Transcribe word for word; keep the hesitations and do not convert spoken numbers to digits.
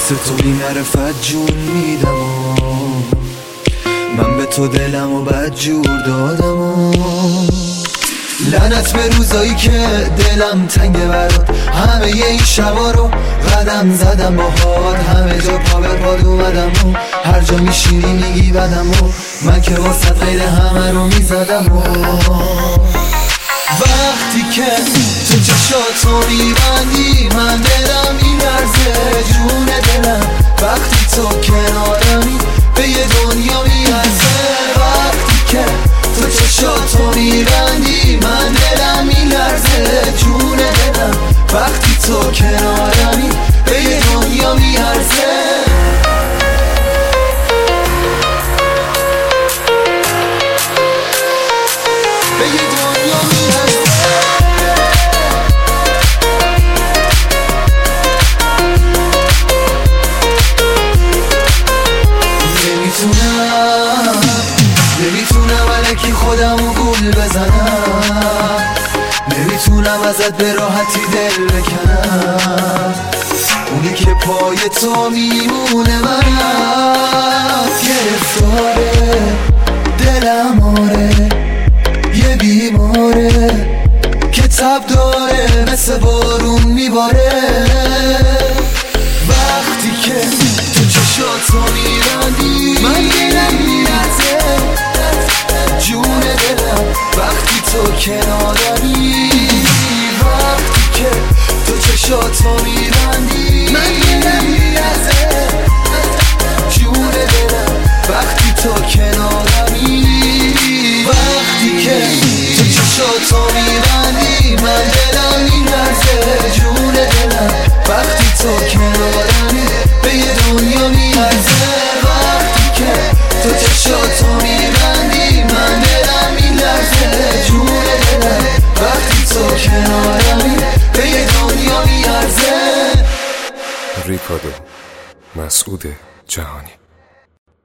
واسه تو بی معرفت جون میدم و من به تو دلم و بد جور دادم و لعنت به روزایی که دلم تنگه برات، همه این شبا رو قدم زدم باهات، همه جا پا به پاد اومدم و هر جا میشینی میگی بدم و من که واسه غیر همه رو میزدم و وقتی که تو چشاتو میبندی من دلم میلرزه جون دلم، وقتی تو کنارمی به یه دنیا میارزه. وقتی که تو چشاتو میبندی من دلم میلرزه جون دلم، وقتی تو کنارمی به یه دنیا میارزه. به یه دنیا میارزه. نمیتونم نمیتونم الکی خودمو گول بزنم، نمیتونم ازت به راحتی دل بکنم، اونی که پای تو میمونه منم. گرفتاره دلم آره یه بیماره که تب داره مثل بارون میباره. وقتی که تو چشاتو میبندی من دلم میرزه جون دلم، وقتی تو کنارمی. وقتی که تو چشاتو میبندی من دلم میرزه جون دلم، وقتی تو کنارمی. وقتی که تو چشاتو میبندی من دلم میرزه جون دلم، وقتی تو کنارمی به یه دنیا میارزه. وقتی که تو چشاتو میبندی من دلم میلرزه جون دلم، وقتی تو کنارمی به یه دنیا میارزه. ریکاردو مسعود جهانی.